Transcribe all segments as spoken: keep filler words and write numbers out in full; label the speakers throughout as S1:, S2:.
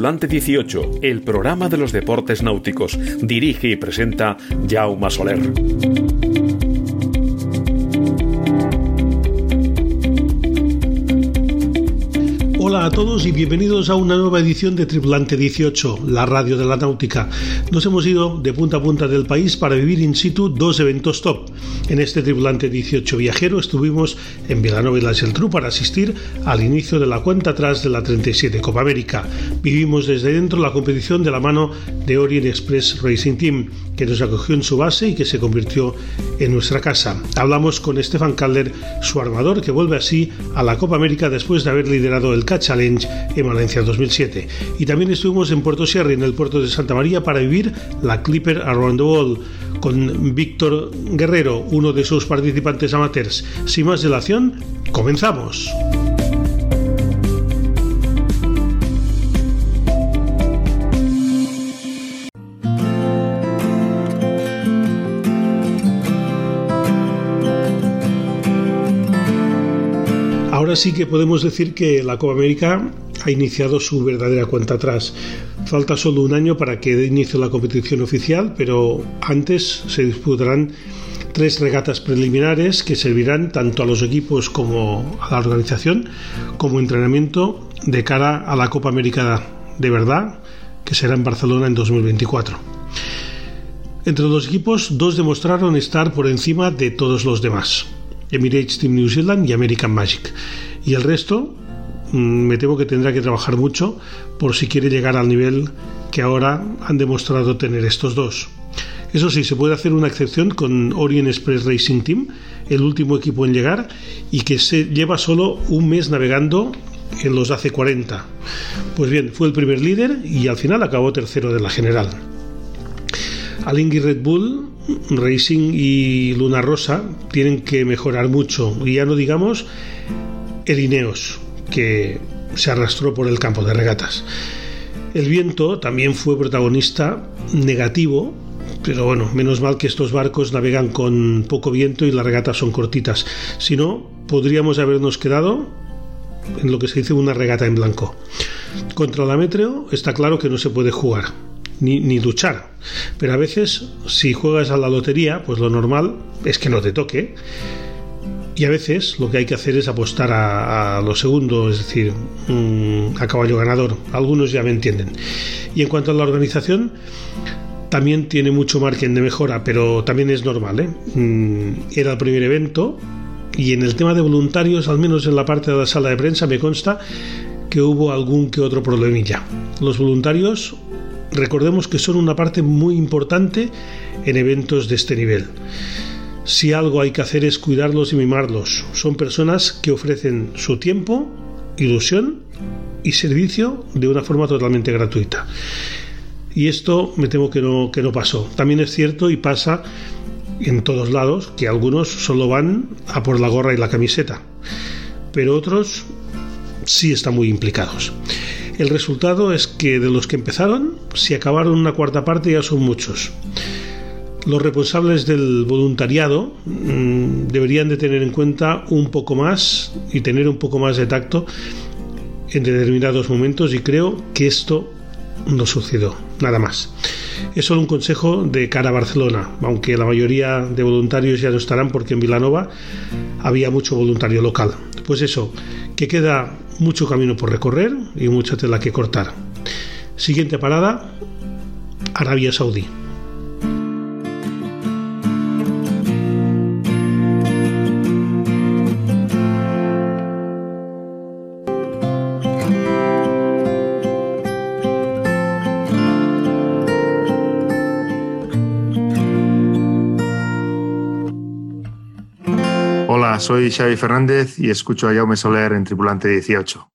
S1: Tripulante dieciocho, el programa de los deportes náuticos. Dirige y presenta Jaume Soler.
S2: Hola a todos y bienvenidos a una nueva edición de Tripulante dieciocho, la radio de la náutica. Nos hemos ido de punta a punta del país para vivir in situ dos eventos top. En este Tripulante dieciocho viajero estuvimos en Vilanova y la Geltrú para asistir al inicio de la cuenta atrás de la treinta y siete Copa América. Vivimos desde dentro la competición de la mano de Orient Express Racing Team, que nos acogió en su base y que se convirtió en nuestra casa. Hablamos con Stefan Calder, su armador, que vuelve así a la Copa América después de haber liderado el Cat Challenge en Valencia dos mil siete. Y también estuvimos en Puerto Sherry, en el puerto de Santa María, para vivir la Clipper Around the World con Víctor Guerrero, uno de sus participantes amateurs. Sin más dilación, comenzamos. Ahora sí que podemos decir que la Copa América ha iniciado su verdadera cuenta atrás. Falta solo un año para que dé inicio la competición oficial, pero antes se disputarán tres regatas preliminares que servirán tanto a los equipos como a la organización como entrenamiento de cara a la Copa América de verdad, que será en Barcelona en dos mil veinticuatro. Entre los equipos, dos demostraron estar por encima de todos los demás: Emirates Team New Zealand y American Magic, y el resto me temo que tendrá que trabajar mucho por si quiere llegar al nivel que ahora han demostrado tener estos dos. Eso sí, se puede hacer una excepción con Orient Express Racing Team, el último equipo en llegar y que se lleva solo un mes navegando en los A C cuarenta. Pues bien, fue el primer líder y al final acabó tercero de la general. Alinghi Red Bull Racing y Luna Rosa tienen que mejorar mucho, y ya no digamos el Ineos, que se arrastró por el campo de regatas. El viento también fue protagonista negativo, pero bueno, menos mal que estos barcos navegan con poco viento y las regatas son cortitas. Si no, podríamos habernos quedado en lo que se dice una regata en blanco. Contra la Meteo está claro que no se puede jugar Ni, ni duchar, pero a veces si juegas a la lotería, pues lo normal es que no te toque, y a veces lo que hay que hacer es apostar a, a lo segundo, es decir, mmm, a caballo ganador. Algunos ya me entienden. Y en cuanto a la organización, también tiene mucho margen de mejora, pero también es normal, ¿eh? Mm, era el primer evento, y en el tema de voluntarios, al menos en la parte de la sala de prensa, me consta que hubo algún que otro problemilla. Los voluntarios, recordemos que son una parte muy importante en eventos de este nivel. Si algo hay que hacer es cuidarlos y mimarlos. Son personas que ofrecen su tiempo, ilusión y servicio de una forma totalmente gratuita. Y esto me temo que no, que no pasó. También es cierto y pasa en todos lados que algunos solo van a por la gorra y la camiseta, pero otros sí están muy implicados. El resultado es que de los que empezaron, si acabaron una cuarta parte, ya son muchos. Los responsables del voluntariado mmm, deberían de tener en cuenta un poco más y tener un poco más de tacto en determinados momentos, y creo que esto no sucedió, nada más. Es solo un consejo de cara a Barcelona, aunque la mayoría de voluntarios ya no estarán porque en Vilanova había mucho voluntario local. Pues eso, que queda mucho camino por recorrer y mucha tela que cortar. Siguiente parada, Arabia Saudí.
S3: Hola, soy Xavi Fernández y escucho a Jaume Soler en Tripulante dieciocho.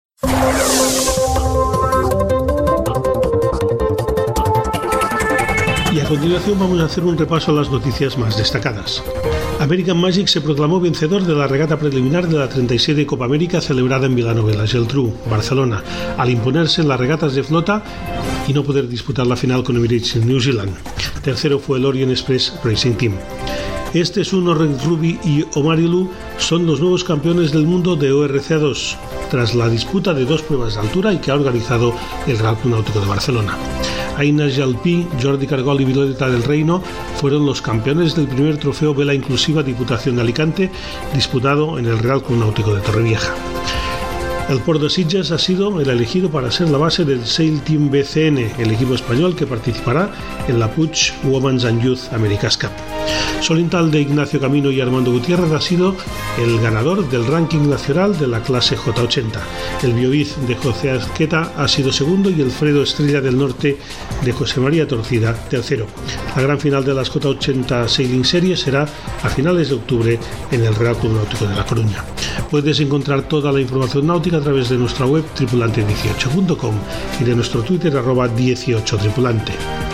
S2: Y a continuación vamos a hacer un repaso a las noticias más destacadas. American Magic se proclamó vencedor de la regata preliminar de la treinta y siete Copa América celebrada en Vilanova y la Geltrú, Barcelona, al imponerse en las regatas de flota y no poder disputar la final con Emirates New Zealand. Tercero fue el Orient Express Racing Team. Este es uno, Red Ruby y Omarilou son los nuevos campeones del mundo de O R C A dos, tras la disputa de dos pruebas de altura y que ha organizado el Real Club Náutico de Barcelona. Aina Jalpí, Jordi Cargol y Violeta del Reino fueron los campeones del primer trofeo Vela Inclusiva Diputación de Alicante, disputado en el Real Club Náutico de Torrevieja. El Port de Sitges ha sido el elegido para ser la base del Sail Team B C N, el equipo español que participará en la Puig Women's and Youth America's Cup. Solintal de Ignacio Camino y Armando Gutiérrez ha sido el ganador del ranking nacional de la clase J ochenta. El Bioviz de José Azqueta ha sido segundo y el Fredo Estrella del Norte de José María Torcida tercero. La gran final de las J ochenta Sailing Series será a finales de octubre en el Real Club Náutico de La Coruña. Puedes encontrar toda la información náutica a través de nuestra web tripulante dieciocho punto com y de nuestro Twitter arroba dieciocho tripulante.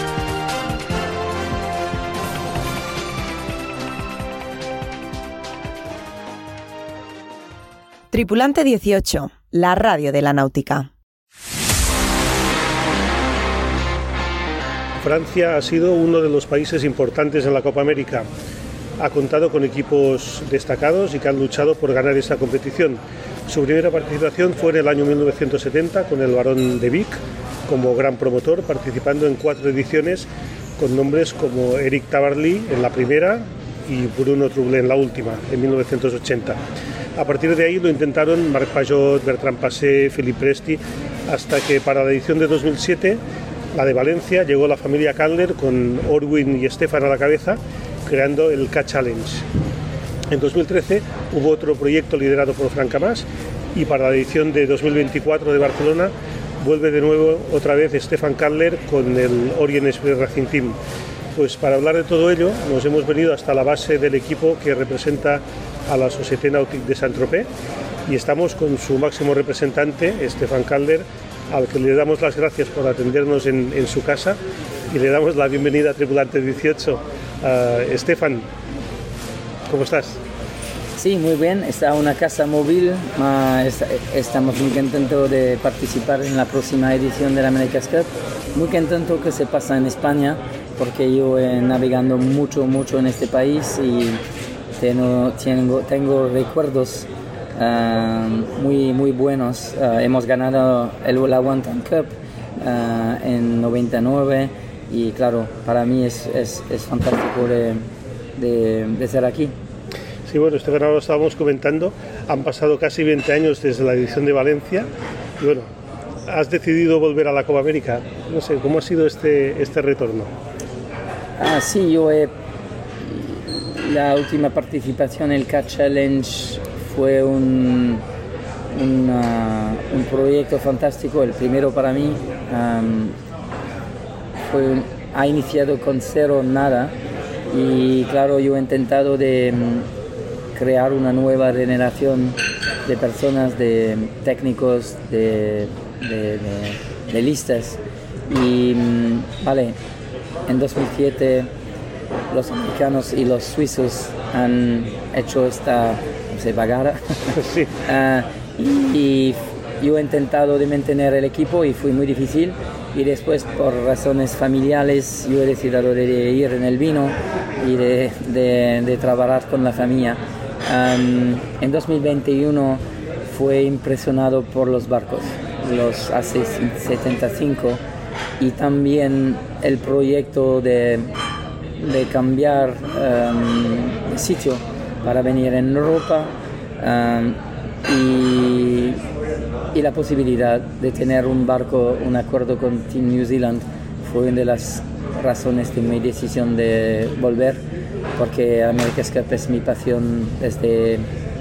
S4: Tripulante dieciocho, la radio de la náutica.
S2: Francia ha sido uno de los países importantes en la Copa América. Ha contado con equipos destacados y que han luchado por ganar esta competición. Su primera participación fue en el año mil novecientos setenta con el Barón de Vic como gran promotor, participando en cuatro ediciones con nombres como Eric Tabarly en la primera y Bruno Trouble en la última, en mil novecientos ochenta. A partir de ahí lo intentaron Marc Pajot, Bertrand Passé, Philippe Presti, hasta que para la edición de dos mil siete, la de Valencia, llegó la familia Candler con Orwin y Stefan a la cabeza, creando el K-Challenge. En dos mil trece hubo otro proyecto liderado por Frank Camás y para la edición de dos mil veinticuatro de Barcelona vuelve de nuevo otra vez Stefan Candler con el Orient Express Racing Team. Pues para hablar de todo ello nos hemos venido hasta la base del equipo que representa a la Société Nautique de Saint-Tropez y estamos con su máximo representante, Stefan Candler, al que le damos las gracias por atendernos en, en su casa y le damos la bienvenida a Tripulante dieciocho. Uh, Stefan, ¿cómo estás?
S5: Sí, muy bien, está una casa móvil, uh, está, estamos muy contentos de participar en la próxima edición de la America's Cup, muy contento que se pasa en España porque yo he navegando mucho, mucho en este país y tengo, tengo, tengo recuerdos uh, muy, muy buenos. Uh, hemos ganado el, la One Time Cup uh, en noventa y nueve y claro, para mí es, es, es fantástico de, de, de ser aquí.
S2: Sí, bueno, este verano lo estábamos comentando, han pasado casi veinte años desde la edición de Valencia y bueno, has decidido volver a la Copa América. No sé, ¿cómo ha sido este, este retorno?
S5: Ah, sí, yo he... La última participación en el K-Challenge fue un, una, un proyecto fantástico, el primero para mí. Um, fue, ha iniciado con cero, nada, y claro, yo he intentado de crear una nueva generación de personas, de técnicos, de, de, de, de listas. Y vale, en dos mil siete los americanos y los suizos han hecho esta, no sé, vagada. Sí. uh, y, y yo he intentado de mantener el equipo y fue muy difícil. Y después, por razones familiares, yo he decidido de ir en el vino y de, de, de trabajar con la familia. Um, en dos mil veintiuno fue impresionado por los barcos, los A C setenta y cinco, y también el proyecto de, de cambiar um, de sitio para venir en Europa um, y, y la posibilidad de tener un barco, un acuerdo con Team New Zealand fue una de las razones de mi decisión de volver, porque America's Cup es mi pasión desde,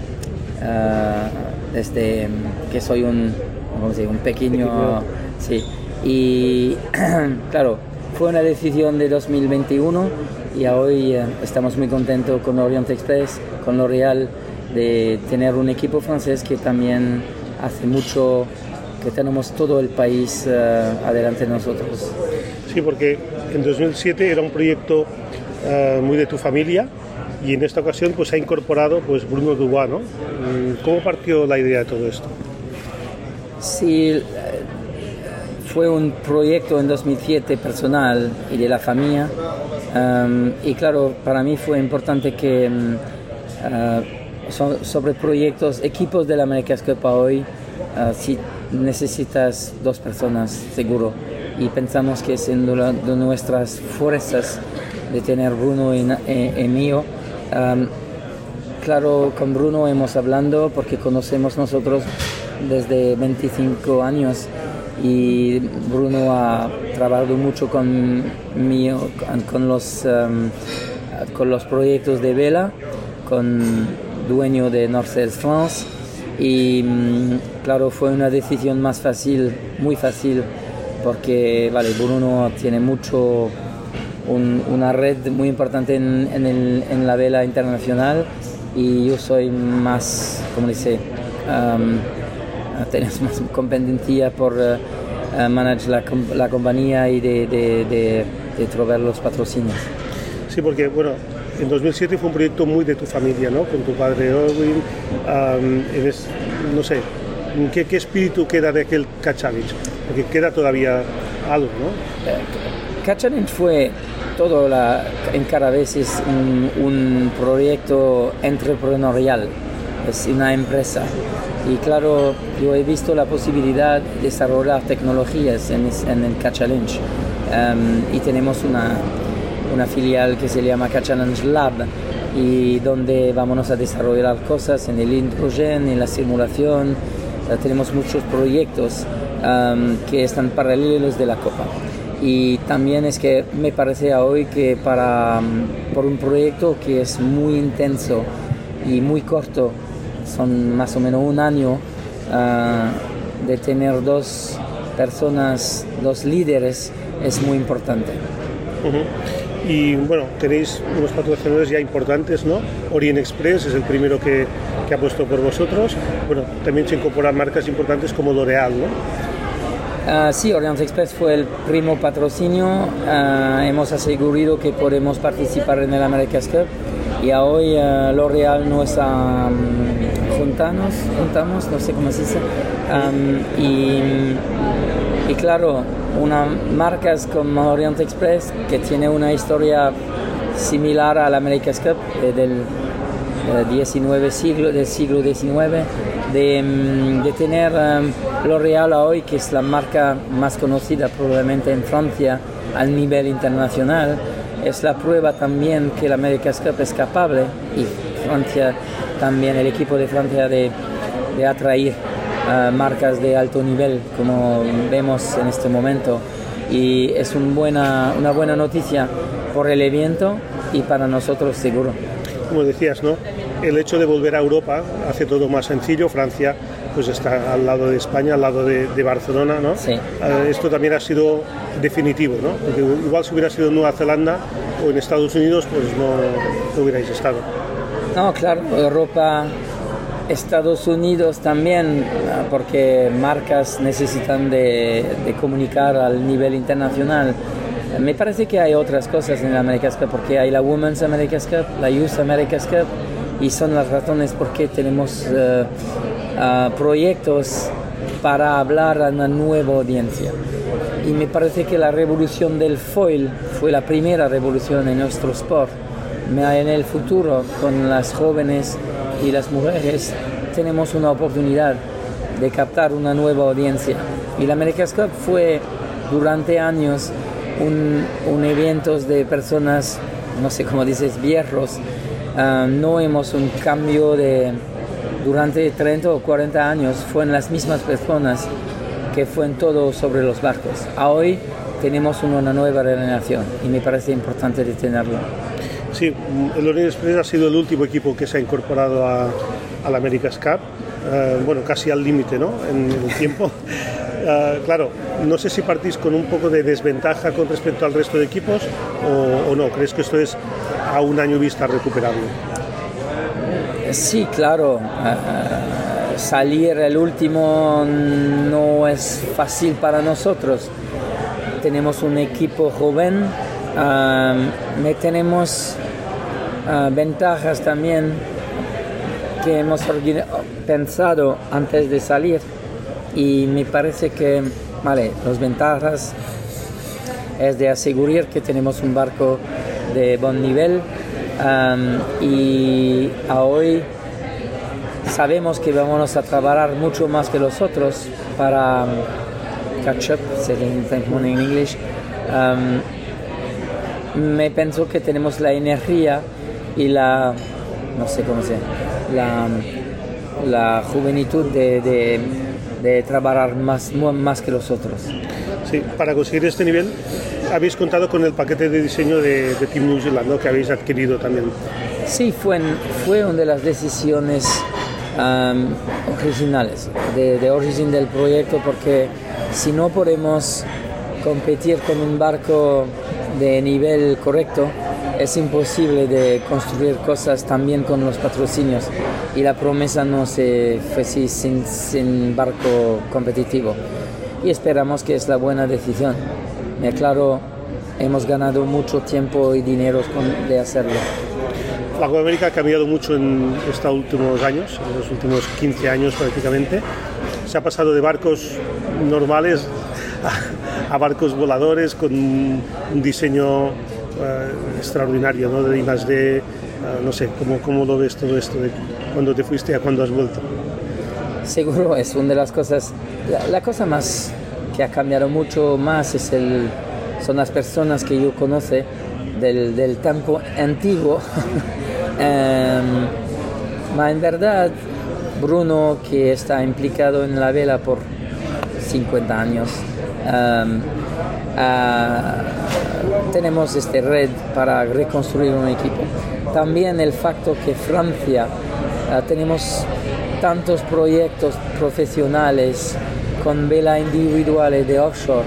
S5: uh, desde que soy un, ¿cómo decir? un pequeño... Sí. Y claro, fue una decisión de dos mil veintiuno y hoy uh, estamos muy contentos con Orient Express, con L'Oréal, de tener un equipo francés que también hace mucho que tenemos todo el país uh, adelante de nosotros.
S2: Sí, porque en dos mil siete era un proyecto uh, muy de tu familia y en esta ocasión pues ha incorporado pues Bruno Dubois, ¿no? ¿Cómo partió la idea de todo esto?
S5: Sí, fue un proyecto en dos mil siete personal y de la familia. Um, y claro, para mí fue importante que um, uh, so, sobre proyectos, equipos de la America's Cup hoy, uh, si necesitas dos personas, seguro. Y pensamos que es una de nuestras fuerzas de tener Bruno y, y, y mío. Um, claro, con Bruno hemos hablado porque conocemos nosotros desde veinticinco años y Bruno ha trabajado mucho con, mío, con, los, um, con los proyectos de vela, con dueño de Norcels France y um, claro, fue una decisión más fácil, muy fácil, porque vale, Bruno tiene mucho, un, una red muy importante en, en, el, en la vela internacional y yo soy más, ¿cómo dice? Um, tenemos más competencia por uh, uh, manejar la, la compañía y de, de, de, de trobar los patrocinios.
S2: Sí, porque bueno, en dos mil siete fue un proyecto muy de tu familia, ¿no? Con tu padre Erwin, um, eres, no sé, ¿qué, ¿qué espíritu queda de aquel Catch Challenge? Porque queda todavía algo, ¿no?
S5: Uh, Catch Challenge fue todo, la, en cada vez es un, un proyecto entrepreneurial, es una empresa. Y claro, yo he visto la posibilidad de desarrollar tecnologías en, en el Catch Challenge. Um, y tenemos una, una filial que se llama Catch Challenge Lab, y donde vamos a desarrollar cosas en el hidrógeno, en la simulación. Uh, tenemos muchos proyectos um, que están paralelos de la Copa. Y también es que me parece hoy que para, um, por un proyecto que es muy intenso y muy corto, son más o menos un año, uh, de tener dos personas, dos líderes, es muy importante.
S2: Uh-huh. Y bueno, tenéis unos patrocinadores ya importantes, ¿no? Orient Express es el primero que, que ha puesto por vosotros. Bueno, también se incorporan marcas importantes como L'Oréal, ¿no?
S5: Uh, sí, Orient Express fue el primer patrocinio. Uh, hemos asegurado que podemos participar en el America's Cup. Y hoy uh, L'Oréal nos ha um, juntamos, juntamos, no sé cómo se dice, um, y, y claro, una marcas como Orient Express, que tiene una historia similar a la America's Cup eh, del, eh, diecinueve siglo, del siglo diecinueve, de, de tener um, L'Oréal hoy, que es la marca más conocida probablemente en Francia al nivel internacional. Es la prueba también que la America's Cup es capaz, y Francia también, el equipo de Francia, de, de atraer uh, marcas de alto nivel, como vemos en este momento. Y es un buena, una buena noticia por el evento y para nosotros seguro.
S2: Como decías, ¿no? El hecho de volver a Europa hace todo más sencillo. Francia pues está al lado de España, al lado de, de Barcelona, ¿no?
S5: Sí.
S2: Uh, esto también ha sido definitivo, ¿no? Porque igual si hubiera sido en Nueva Zelanda o en Estados Unidos, pues no, no hubierais estado.
S5: No, claro, Europa, Estados Unidos también, porque marcas necesitan de, de comunicar al nivel internacional. Me parece que hay otras cosas en la America's Cup, porque hay la Women's America's Cup, la Youth America's Cup, y son las razones por qué tenemos uh, uh, proyectos para hablar a una nueva audiencia. Y me parece que la revolución del foil fue la primera revolución en nuestro sport. En el futuro, con las jóvenes y las mujeres, tenemos una oportunidad de captar una nueva audiencia. Y la America's Cup fue durante años un, un evento de personas, no sé cómo dices, viejos. Uh, no hemos un cambio de, durante treinta o cuarenta años, fueron las mismas personas que fueron todo sobre los barcos. Hoy tenemos una nueva generación y me parece importante de tenerlo.
S2: Sí, el Orient Express ha sido el último equipo que se ha incorporado a, a la America's Cup, uh, bueno, casi al límite, ¿no?, en el tiempo. Uh, claro, no sé si partís con un poco de desventaja con respecto al resto de equipos o, o no. ¿Crees que esto es a un año vista recuperable?
S5: Sí, claro. Uh, salir el último no es fácil para nosotros. Tenemos un equipo joven, uh, tenemos uh, ventajas también que hemos pensado antes de salir. Y me parece que vale, las ventajas es de asegurar que tenemos un barco de buen nivel um, y a hoy sabemos que vamos a trabajar mucho más que los otros para um, catch up, se dice en inglés. Um, me pienso que tenemos la energía y la, no sé cómo se la, la juventud de, de, de trabajar más, más que los otros.
S2: Sí, para conseguir este nivel habéis contado con el paquete de diseño de, de Team New Zealand, ¿no? Que habéis adquirido también.
S5: Sí, fue, fue una de las decisiones um, originales, de, de origen del proyecto, porque si no podemos competir con un barco de nivel correcto, es imposible de construir cosas también con los patrocinios y la promesa no se fue así sin, sin barco competitivo. Y esperamos que es la buena decisión. Me claro, hemos ganado mucho tiempo y dinero con, de hacerlo.
S2: La Copa América ha cambiado mucho en estos últimos años, en los últimos quince años prácticamente. Se ha pasado de barcos normales a, a barcos voladores con un diseño uh, extraordinario, ¿no? De I más D, uh, no sé, ¿cómo, ¿cómo lo ves todo esto de cuando te fuiste a cuando has vuelto?
S5: Seguro es una de las cosas, la, la cosa más que ha cambiado mucho más es el, son las personas que yo conozco del, del tiempo antiguo. um, ma en verdad, Bruno, que está implicado en la vela por cincuenta años, um, uh, tenemos esta red para reconstruir un equipo. También el facto que Francia uh, tenemos tantos proyectos profesionales con vela individuales de offshore,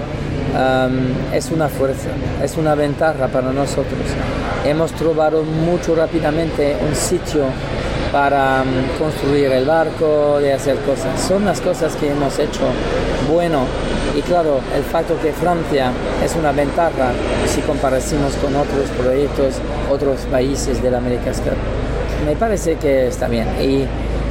S5: um, es una fuerza, es una ventaja para nosotros. Hemos trovado mucho rápidamente un sitio para um, construir el barco, de hacer cosas. Son las cosas que hemos hecho bueno. Y claro, el facto que Francia es una ventaja si comparamos con otros proyectos, otros países de la America's Cup. Me parece que está bien. Y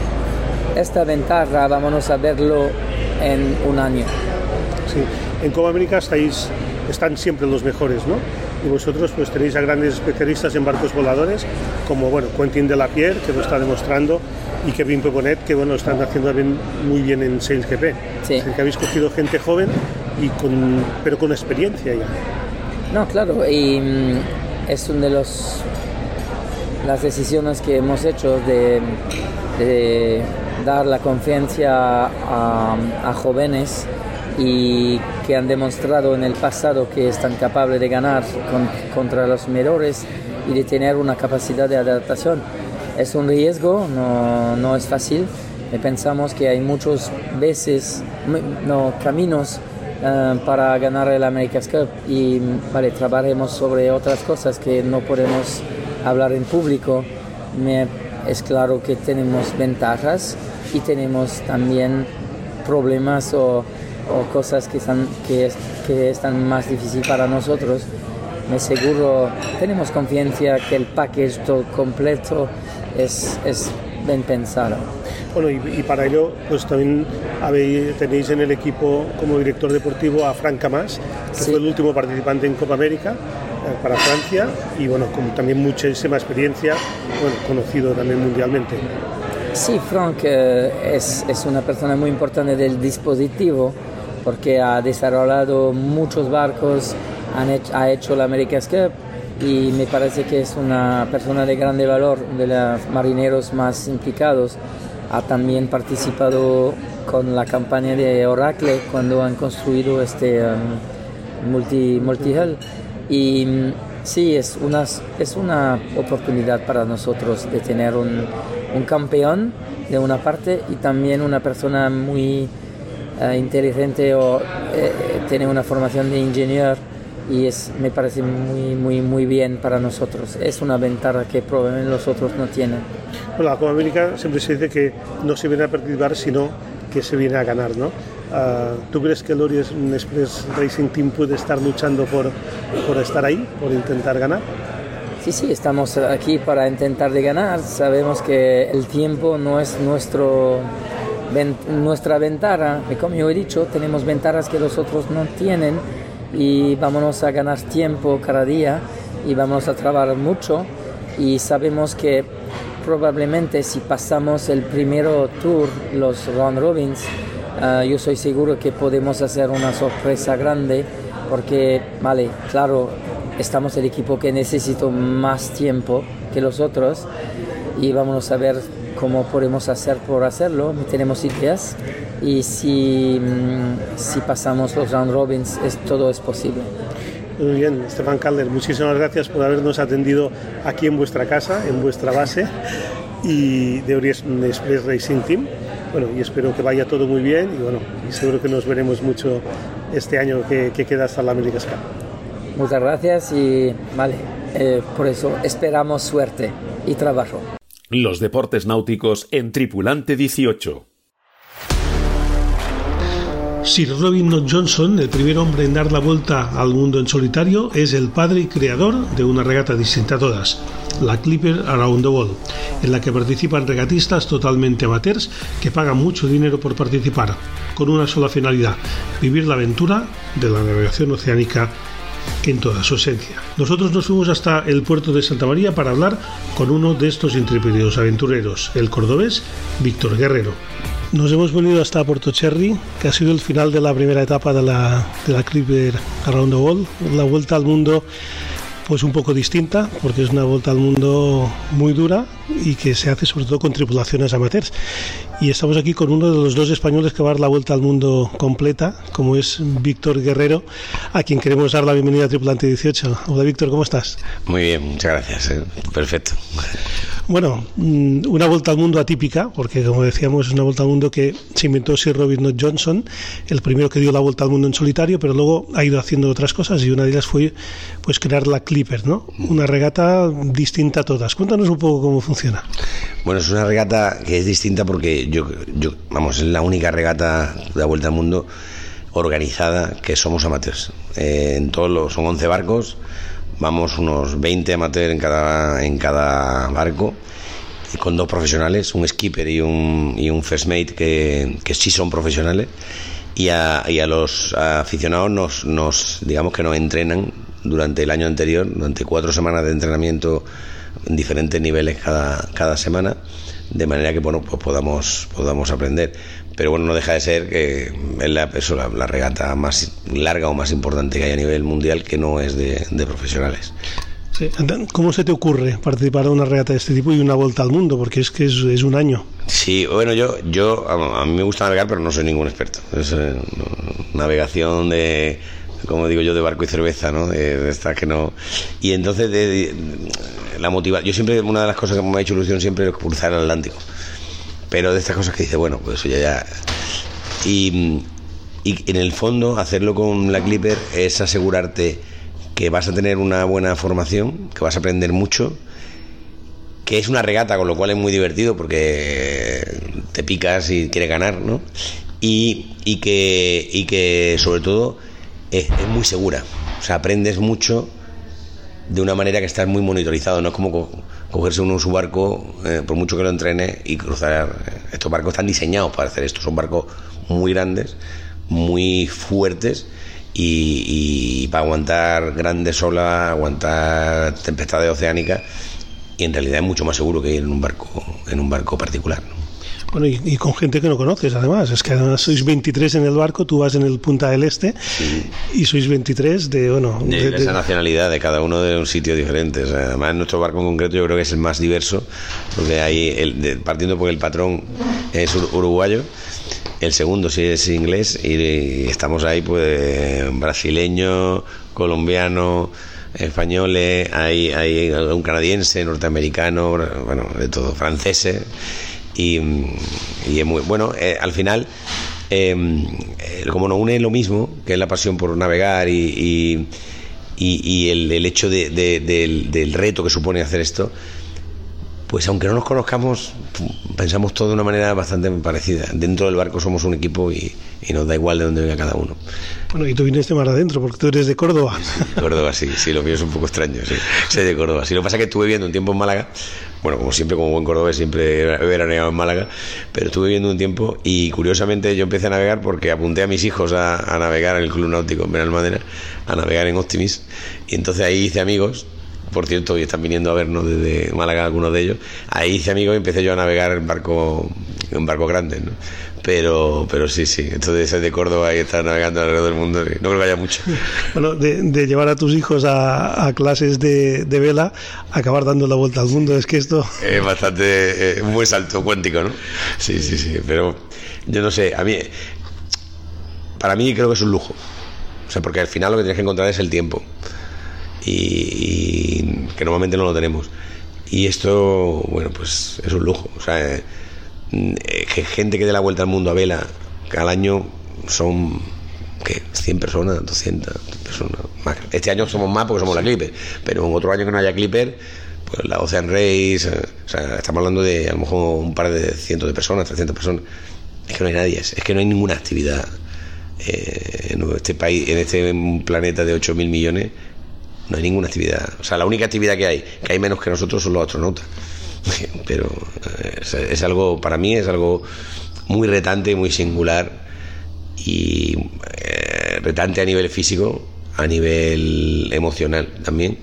S5: esta ventaja vamos a verlo en un año.
S2: Sí, en Copa América estáis, están siempre los mejores, ¿no? Y vosotros pues tenéis a grandes especialistas en barcos voladores, como bueno, Quentin Delapierre, que lo está demostrando, y Kevin Peponet, que bueno, están haciendo bien, muy bien en SailGP.
S5: Sí.
S2: Es decir, que habéis cogido gente joven, y con, pero con experiencia ya.
S5: No, claro, y mm, es una de los, las decisiones que hemos hecho de, de dar la confianza a, a jóvenes y que han demostrado en el pasado que están capaces de ganar con, contra los mejores y de tener una capacidad de adaptación. Es un riesgo, no, no es fácil. Pensamos que hay muchas veces, no, caminos uh, para ganar el America's Cup y vale, trabajaremos sobre otras cosas que no podemos hablar en público. Me, es claro que tenemos ventajas y tenemos también problemas o, o cosas que están, que, que están más difíciles para nosotros. Me seguro, tenemos confianza que el package todo completo es, es bien pensado.
S2: Bueno, y, y para ello, pues también habéis, tenéis en el equipo como director deportivo a Frank Camas, que sí. Fue el último participante en Copa América eh, para Francia y bueno, con también muchísima experiencia, bueno, conocido también mundialmente.
S5: Sí, Frank eh, es, es una persona muy importante del dispositivo porque ha desarrollado muchos barcos, han hecho, ha hecho la America's Cup y me parece que es una persona de grande valor, de los marineros más implicados. Ha también participado con la campaña de Oracle cuando han construido este um, multi, multi-hull y um, sí, es una, es una oportunidad para nosotros de tener un, un campeón de una parte y también una persona muy uh, inteligente o eh, tiene una formación de ingeniero y es, me parece muy, muy, muy bien para nosotros. Es una ventaja que probablemente los otros no tienen.
S2: Bueno, la Copa América siempre se dice que no se viene a participar, sino que se viene a ganar, ¿no? Uh, ¿Tú crees que el Orient Express Racing Team puede estar luchando por, por estar ahí, por intentar ganar?
S5: Sí, sí, estamos aquí para intentar de ganar. Sabemos que el tiempo no es nuestro, ven, nuestra ventaja, como yo he dicho, tenemos ventajas que los otros no tienen y vamos a ganar tiempo cada día y vamos a trabajar mucho y sabemos que probablemente si pasamos el primero tour, los round robins, uh, yo soy seguro que podemos hacer una sorpresa grande porque, vale, claro, estamos el equipo que necesita más tiempo que los otros y vamos a ver cómo podemos hacer por hacerlo. Tenemos ideas y si, si pasamos los round robins, es, todo es posible.
S2: Muy bien, Stefan Calder, muchísimas gracias por habernos atendido aquí en vuestra casa, en vuestra base y de Orient Express Racing Team. Bueno, y espero que vaya todo muy bien y bueno, y seguro que nos veremos mucho este año que, que queda hasta la America's Cup.
S5: Muchas gracias y vale, eh, por eso esperamos suerte y trabajo.
S1: Los deportes náuticos en Tripulante dieciocho.
S2: Sir Robin Knox Johnson, el primer hombre en dar la vuelta al mundo en solitario, es el padre y creador de una regata distinta a todas, la Clipper Around the World, en la que participan regatistas totalmente amateurs que pagan mucho dinero por participar, con una sola finalidad: vivir la aventura de la navegación oceánica en toda su esencia. Nosotros nos fuimos hasta el puerto de Santa María para hablar con uno de estos intrépidos aventureros, el cordobés Víctor Guerrero. Nos hemos venido hasta Porto Cherry, que ha sido el final de la primera etapa de la, de la Clipper Around the World, la vuelta al mundo pues un poco distinta, porque es una vuelta al mundo muy dura y que se hace sobre todo con tripulaciones amateurs. Y estamos aquí con uno de los dos españoles que va a dar la vuelta al mundo completa, como es Víctor Guerrero, a quien queremos dar la bienvenida a Tripulante dieciocho. Hola Víctor, ¿cómo estás?
S6: Muy bien, muchas gracias, eh. Perfecto.
S2: Bueno, una vuelta al mundo atípica, porque como decíamos es una vuelta al mundo que se inventó Sir Robin Knox Johnson, el primero que dio la vuelta al mundo en solitario, pero luego ha ido haciendo otras cosas y una de ellas fue pues crear la Clipper, ¿no? Una regata distinta a todas. Cuéntanos un poco cómo funciona.
S6: Bueno, es una regata que es distinta porque yo, yo vamos, es la única regata de la vuelta al mundo organizada que somos amateurs. Eh, en todos los, son once barcos. Vamos unos veinte amateurs en cada, en cada barco, con dos profesionales, un skipper y un, y un first mate que, que sí son profesionales, y a, y a los aficionados nos, nos, digamos que nos entrenan durante el año anterior, durante cuatro semanas de entrenamiento en diferentes niveles cada, cada semana, de manera que bueno, pues podamos, podamos aprender. Pero bueno, no deja de ser que es la, eso, la, la regata más larga o más importante que hay a nivel mundial, que no es de, de profesionales.
S2: Sí. ¿Cómo se te ocurre participar de una regata de este tipo y una vuelta al mundo? Porque es que es, es un año.
S6: Sí, bueno, yo, yo a, a mí me gusta navegar, pero no soy ningún experto. Es eh, navegación de, como digo yo, de barco y cerveza, ¿no? De, de estas que no. Y entonces de, de, la motivación. Yo siempre, una de las cosas que me ha hecho ilusión siempre es cruzar el Atlántico. Pero de estas cosas que dice, bueno, pues eso ya ya. Y, y en el fondo, hacerlo con la Clipper es asegurarte que vas a tener una buena formación, que vas a aprender mucho, que es una regata, con lo cual es muy divertido porque te picas y quieres ganar, ¿no? Y, y, que, y que sobre todo es, es muy segura. O sea, aprendes mucho de una manera que estás muy monitorizado, no es como co- cogerse uno en su barco, eh, por mucho que lo entrene, y cruzar. Estos barcos están diseñados para hacer esto, son barcos muy grandes, muy fuertes, y, y para aguantar grandes olas, aguantar tempestades oceánicas, y en realidad es mucho más seguro que ir en un barco, en un barco particular, ¿no?
S2: Bueno, y, y con gente que no conoces, además. Es que además sois veintitrés en el barco, tú vas en el Punta del Este, sí. Y sois veintitrés de, bueno...
S6: De,
S2: de,
S6: de esa
S2: de...
S6: nacionalidad, de cada uno de un sitio diferente. O sea, además, nuestro barco en concreto yo creo que es el más diverso, porque hay, el, de, partiendo porque el patrón es uruguayo, el segundo sí es inglés, y, y estamos ahí, pues, brasileño, colombiano, españoles, hay, hay un canadiense, norteamericano, bueno, de todo, franceses. Y, y es muy bueno, eh, al final eh, como nos une lo mismo, que es la pasión por navegar y, y, y, y el, el hecho de, de, del, del reto que supone hacer esto, pues aunque no nos conozcamos, pensamos todo de una manera bastante parecida. Dentro del barco somos un equipo y, y nos da igual de dónde venga cada uno.
S2: Bueno, y tú vienes de mar adentro, porque tú eres de Córdoba.
S6: Sí, Córdoba, sí, sí, lo mío es un poco extraño, sí. Soy de Córdoba. Sí, lo que pasa es que estuve viviendo un tiempo en Málaga, bueno, como siempre, como buen cordobés, siempre he veraneado en Málaga, pero estuve viviendo un tiempo y curiosamente yo empecé a navegar porque apunté a mis hijos a, a navegar en el Club Náutico en Benalmádena, a navegar en Optimis, y entonces ahí hice amigos. Por cierto, hoy están viniendo a vernos desde Málaga algunos de ellos. Ahí hice amigos y empecé yo a navegar en barco, en barco grande, ¿no? Pero, pero sí, sí. Entonces de Córdoba y estar navegando alrededor del mundo, no creo que haya mucho.
S2: Bueno, de, de llevar a tus hijos a, a clases de, de vela, acabar dando la vuelta al mundo, es que esto...
S6: Es bastante, eh, un buen salto cuántico, ¿no? Sí, sí, sí. Pero yo no sé, a mí, para mí creo que es un lujo. O sea, porque al final lo que tienes que encontrar es el tiempo. Y, y que normalmente no lo tenemos, y esto, bueno, pues es un lujo. O sea, eh, eh, gente que dé la vuelta al mundo a vela al año son, ¿qué? cien personas, doscientas personas más. Este año somos más porque somos la Clipper, pero en otro año que no haya Clipper, pues la Ocean Race, eh, o sea, estamos hablando de a lo mejor un par de cientos de personas, trescientas personas. Es que no hay nadie, es, es que no hay ninguna actividad eh, en este país, en este planeta de ocho mil millones. No hay ninguna actividad. O sea, la única actividad que hay, que hay menos que nosotros, son los astronautas. Pero es, es algo, para mí es algo muy retante, muy singular, y eh, retante a nivel físico, a nivel emocional también.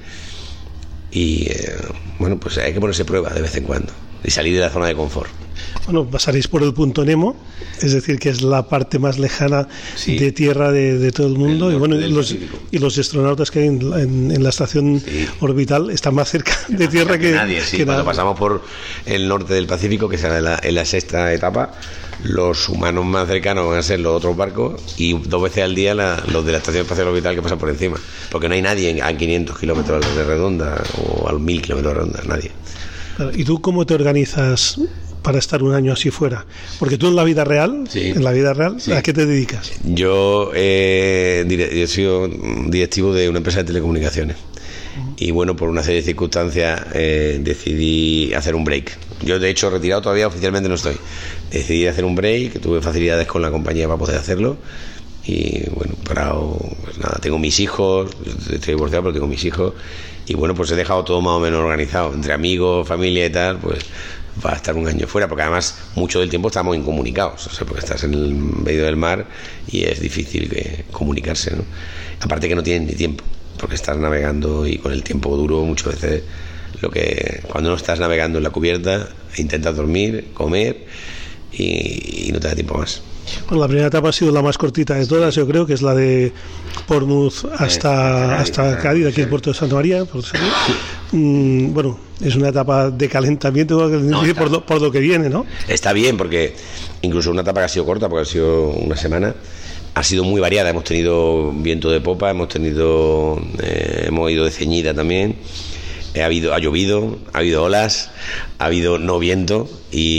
S6: Y eh, bueno, pues hay que ponerse prueba de vez en cuando y salir de la zona de confort.
S2: Bueno, pasaréis por el punto Nemo, es decir, que es la parte más lejana, sí, de tierra de, de todo el mundo, el y bueno, y los, y los astronautas que hay en, en, en la estación, sí, orbital están más cerca de tierra que, que
S6: nadie. Sí,
S2: que
S6: cuando
S2: nada.
S6: Pasamos por el norte del Pacífico, que será en la, en la sexta etapa, los humanos más cercanos van a ser los otros barcos, y dos veces al día la, los de la estación espacial orbital que pasan por encima, porque no hay nadie a quinientos kilómetros de redonda o a mil kilómetros de redonda, nadie.
S2: ¿Y tú cómo te organizas para estar un año así fuera? Porque tú en la vida real, sí, en la vida real, sí, ¿a qué te dedicas?
S6: Yo, eh, yo he sido directivo de una empresa de telecomunicaciones. Uh-huh. Y bueno, por una serie de circunstancias eh, decidí hacer un break. Yo, de hecho, retirado todavía oficialmente no estoy. Decidí hacer un break, tuve facilidades con la compañía para poder hacerlo. Y bueno, parado, pues nada, tengo mis hijos, estoy divorciado, pero tengo mis hijos. Y bueno, pues he dejado todo más o menos organizado, entre amigos, familia y tal, pues va a estar un año fuera, porque además mucho del tiempo estamos incomunicados, o sea, porque estás en el medio del mar y es difícil que comunicarse, ¿no? Aparte que no tienes ni tiempo, porque estás navegando y con el tiempo duro muchas veces, lo que cuando no estás navegando en la cubierta, intentas dormir, comer y, y no te da tiempo más.
S2: Bueno, la primera etapa ha sido la más cortita de todas, yo creo que es la de Portsmouth hasta, eh, hasta Cádiz, aquí en Puerto de Santa María. Puerto de Santa María. Mm, bueno, es una etapa de calentamiento no, está, por, lo, por lo que viene, ¿no?
S6: Está bien, porque incluso una etapa que ha sido corta, porque ha sido una semana, ha sido muy variada. Hemos tenido viento de popa, hemos tenido eh, hemos ido de ceñida también. Ha habido, ha llovido, ha habido olas, ha habido no viento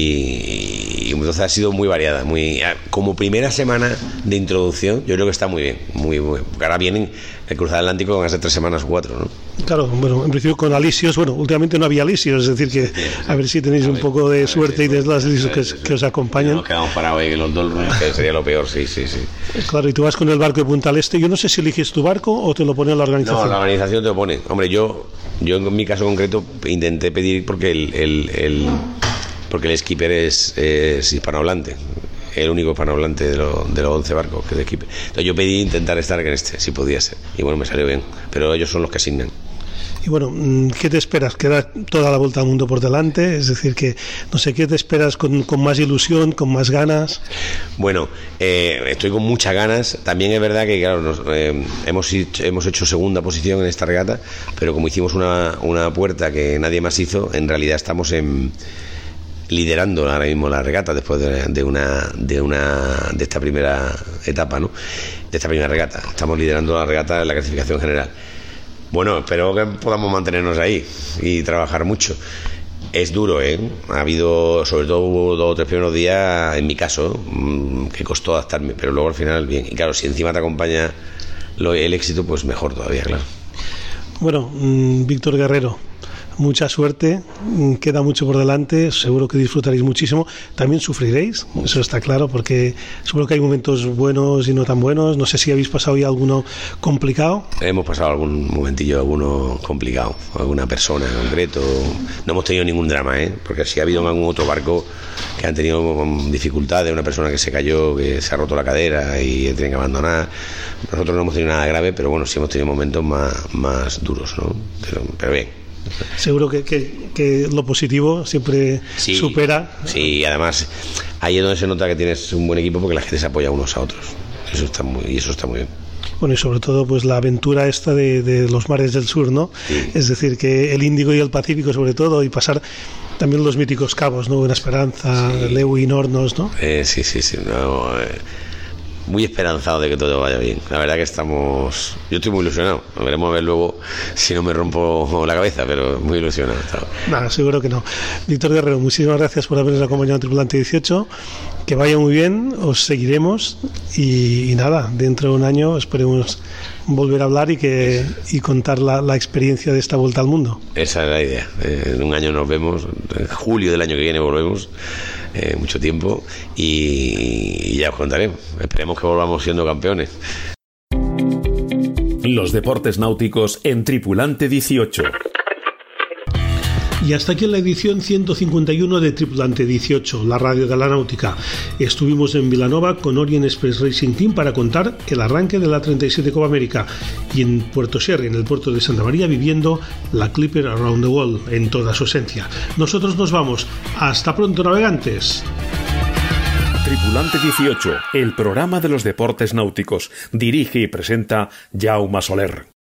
S6: y, y entonces ha sido muy variada, muy como primera semana de introducción. Yo creo que está muy bien, muy muy. Ahora vienen el cruzar Atlántico, van a ser tres semanas o cuatro, ¿no?
S2: Claro, bueno, en principio con alisios, bueno, últimamente no había alisios, es decir que a ver si tenéis un poco de suerte y de las alisios que, que os acompañen.
S6: Nos quedamos parados ahí en los dolrunes, que sería lo peor, sí, sí, sí.
S2: Claro, y tú vas con el barco de Punta del Este. Yo no sé si eliges tu barco o te lo pone la organización.
S6: No, la organización te lo pone. Hombre, yo, yo en mi caso concreto intenté pedir porque el, el, el porque el skipper es, es hispanohablante, el único hispanohablante de, lo, de los once barcos que es de skipper. Entonces yo pedí intentar estar en este, si podía ser, y bueno, me salió bien, pero ellos son los que asignan.
S2: Y bueno, ¿qué te esperas? Queda toda la vuelta al mundo por delante, es decir que, no sé, ¿qué te esperas con, con más ilusión, con más ganas?
S6: Bueno, eh, estoy con muchas ganas. También es verdad que, claro, nos, eh, hemos, hecho, hemos hecho segunda posición en esta regata, pero como hicimos una, una puerta que nadie más hizo, en realidad estamos en, liderando ahora mismo la regata después de, de una de una de esta primera etapa, ¿no? De esta primera regata. Estamos liderando la regata en la clasificación general. Bueno, espero que podamos mantenernos ahí y trabajar mucho. Es duro, ¿eh? Ha habido, sobre todo hubo dos o tres primeros días, en mi caso, que costó adaptarme, pero luego al final bien. Y claro, si encima te acompaña lo, el éxito, pues mejor todavía, claro.
S2: Bueno, Víctor Guerrero, mucha suerte, queda mucho por delante, seguro que disfrutaréis muchísimo, también sufriréis, eso está claro, porque seguro que hay momentos buenos y no tan buenos. No sé si habéis pasado ya alguno complicado.
S6: Hemos pasado algún momentillo, alguno complicado, alguna persona en concreto. No hemos tenido ningún drama, ¿eh? Porque si ha habido en algún otro barco que han tenido dificultades, una persona que se cayó, que se ha roto la cadera y tiene que abandonar. Nosotros no hemos tenido nada grave, pero bueno, sí hemos tenido momentos más, más duros, ¿no? Pero, pero bien.
S2: Seguro que, que, que lo positivo siempre
S6: sí,
S2: supera.
S6: Sí, además ahí es donde se nota que tienes un buen equipo, porque la gente se apoya unos a otros. Eso está muy, y eso está muy bien.
S2: Bueno, y sobre todo pues la aventura esta de, de los mares del sur, ¿no? Sí. Es decir, que el Índico y el Pacífico sobre todo, y pasar también los míticos cabos, ¿no? Buena Esperanza, sí. Lewin, Hornos, ¿no?
S6: Eh, sí, sí, sí. No, eh, muy esperanzado de que todo vaya bien. La verdad que estamos... Yo estoy muy ilusionado. Veremos a ver luego si no me rompo la cabeza, pero muy ilusionado.
S2: Nada, seguro que no. Víctor Guerrero, muchísimas gracias por habernos acompañado en Tripulante dieciocho. Que vaya muy bien, os seguiremos y, y nada, dentro de un año esperemos volver a hablar y que y contar la, la experiencia de esta vuelta al mundo.
S6: Esa es la idea. Eh, en un año nos vemos, en julio del año que viene volvemos, eh, mucho tiempo, y, y ya os contaremos. Esperemos que volvamos siendo campeones.
S1: Los deportes náuticos en Tripulante dieciocho.
S2: Y hasta aquí la edición ciento cincuenta y uno de Tripulante dieciocho, la radio de la náutica. Estuvimos en Vilanova con Orient Express Racing Team para contar el arranque de la treinta y siete Copa América, y en Puerto Sherry, en el puerto de Santa María, viviendo la Clipper Around the World en toda su esencia. Nosotros nos vamos. Hasta pronto, navegantes.
S1: Tripulante dieciocho, el programa de los deportes náuticos. Dirige y presenta Jaume Soler.